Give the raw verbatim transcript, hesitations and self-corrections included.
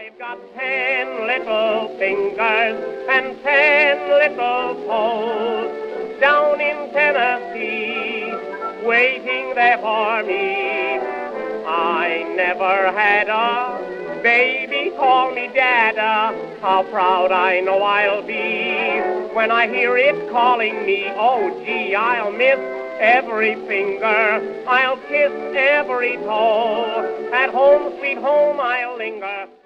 I've got ten little fingers and ten little toes down in Tennessee, waiting there for me. I never had a baby call me Dada. How proud I know I'll be when I hear it calling me. Oh, gee, I'll miss every finger, I'll kiss every toe. At home, sweet home, I'll linger.